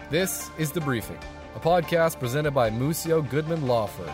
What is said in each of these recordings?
This is The Briefing, a podcast presented by Musio Goodman Law Firm.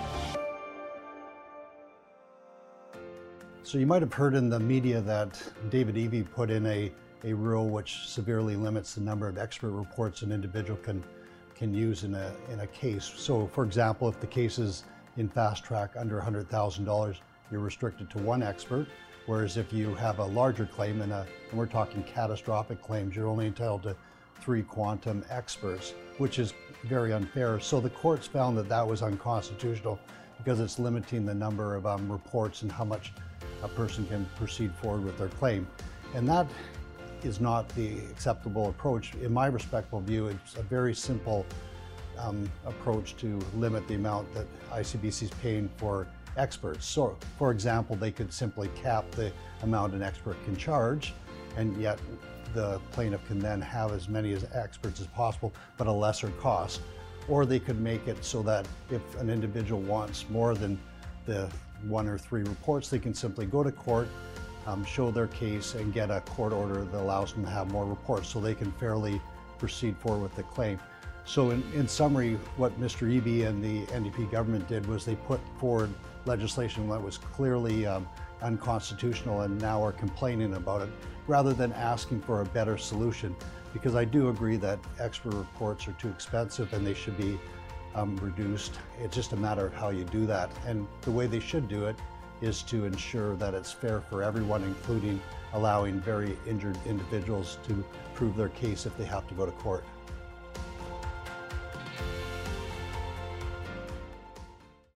So you might have heard in the media that David Eby put in a rule which severely limits the number of expert reports an individual can use in a case. So for example, if the case is in fast track under $100,000, you're restricted to one expert. Whereas if you have a larger claim, and we're talking catastrophic claims, you're only entitled to 3 quantum experts, which is very unfair. So the courts found that that was unconstitutional because it's limiting the number of reports and how much a person can proceed forward with their claim. And that is not the acceptable approach. In my respectful view, it's a very simple approach to limit the amount that ICBC is paying for experts. So, for example, they could simply cap the amount an expert can charge, and yet the plaintiff can then have as many as experts as possible, but a lesser cost. Or they could make it so that if an individual wants more than the 1 or 3 reports, they can simply go to court, show their case, and get a court order that allows them to have more reports so they can fairly proceed forward with the claim. So in summary, what Mr. Eby and the NDP government did was they put forward legislation that was clearly unconstitutional and now are complaining about it, rather than asking for a better solution. Because I do agree that expert reports are too expensive and they should be reduced. It's just a matter of how you do that. And the way they should do it is to ensure that it's fair for everyone, including allowing very injured individuals to prove their case if they have to go to court.